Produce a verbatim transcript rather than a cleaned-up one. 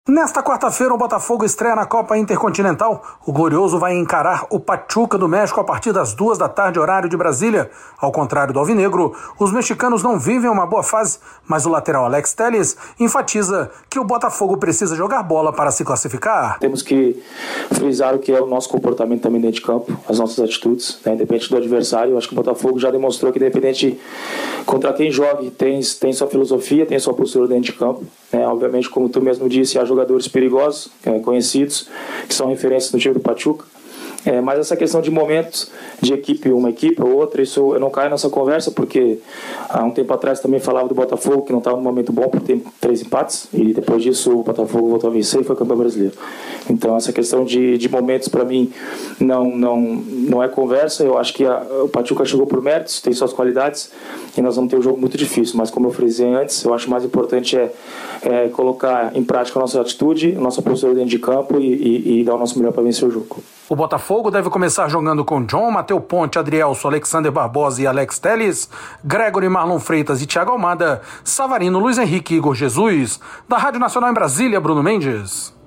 Nesta quarta-feira, o Botafogo estreia na Copa Intercontinental. O Glorioso vai encarar o Pachuca do México a partir das duas da tarde, horário de Brasília. Ao contrário do Alvinegro, os mexicanos não vivem uma boa fase, mas o lateral Alex Telles enfatiza que o Botafogo precisa jogar bola para se classificar. Temos que frisar o que é o nosso comportamento também dentro de campo, as nossas atitudes, né? Independente do adversário. Eu acho que o Botafogo já demonstrou que, independente contra quem jogue, tem, tem sua filosofia, tem sua postura dentro de campo. É, obviamente, como tu mesmo disse, há jogadores perigosos, é, conhecidos, que são referências no time do Pachuca. É, mas essa questão de momentos de equipe, uma equipe ou outra, isso eu não caio nessa conversa, porque há um tempo atrás também falava do Botafogo que não estava num momento bom por ter três empates, e depois disso o Botafogo voltou a vencer e foi campeão brasileiro. Então essa questão de, de momentos para mim não, não, não é conversa. Eu acho que a, o Pachuca chegou por méritos, tem suas qualidades e nós vamos ter um jogo muito difícil, mas como eu frisei antes, eu acho que o mais importante é, é colocar em prática a nossa atitude, a nossa postura dentro de campo e, e, e dar o nosso melhor para vencer o jogo. O Botafogo deve começar jogando com John, Mateu Ponte, Adrielson, Alexander Barbosa e Alex Telles, Gregory, Marlon Freitas e Thiago Almada, Savarino, Luiz Henrique e Igor Jesus. Da Rádio Nacional em Brasília, Bruno Mendes.